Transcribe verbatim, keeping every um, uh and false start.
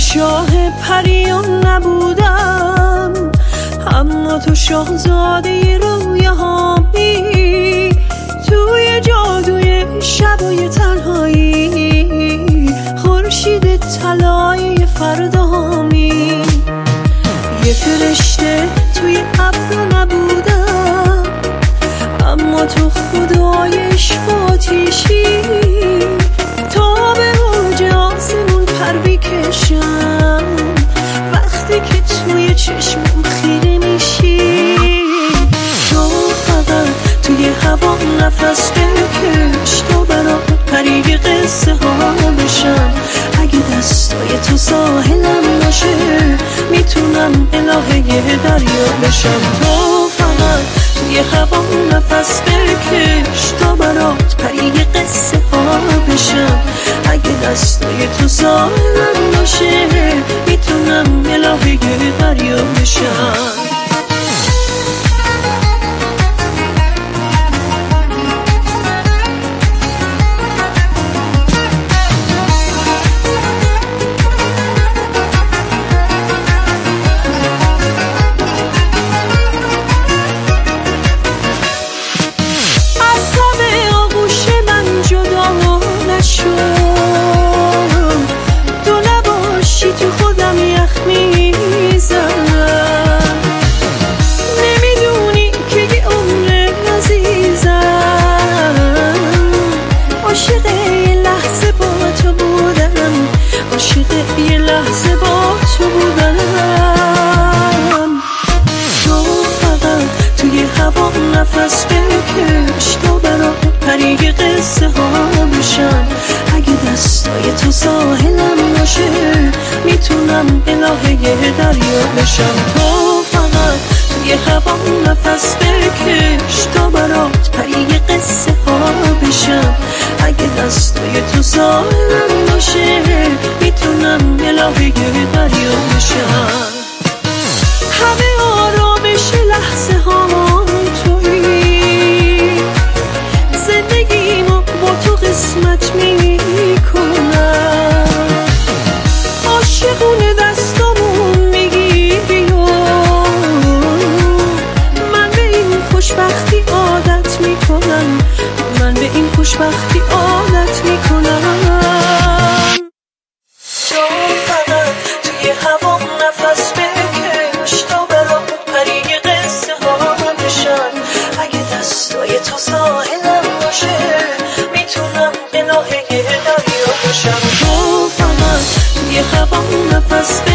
شاه پریان نبودم، اما تو شاهزاده رویاهامی. توی جادوی شبای تنهایی، خورشید طلایی فردامی. یه فرشته توی ابر نبودم، اما تو خدای عشق و آتیشی. تا به اوج آسمون پر بکشم، وقتی که توی چشمم خیره میشی. تو فقط توی هوا نفس بکش، تو برام پری قصه ها بشم. اگه دستای تو ساحلم باشه، میتونم الهه دریا بشم. تو فقط توی هوا نفس بکش، تا برات پری قصه ها بشم. اگه دستای تو ساحلم باشه، میتونم الهه دریا بشم. یه لحظه با تو بودم. تو فقط توی هوا نفس بکش، تو برام پری قصه ها بشم. اگه دستای تو ساحلم باشه، میتونم الهه دریا بشم. تو فقط توی هوا نفس بکش، تا برات پری قصه ها بشم. اگه دستای تو ساحلم باشه، میتونم الهه دریا بشم. همه آرامش لحظه ها تویی، زندگیمو با تو قسمت میکنم. عاشقونه دستامون میگیری و من به این خوشبختی عادت میکنم. من به این خوشبختی عادت میکنم. تو فقط توی هوا نفس بکش، تا برام پری قصه ها بشم. اگه دستای تو ساحلم باشه، میتونم الهه دریا بشم. تو فقط توی هوا نفس بکش،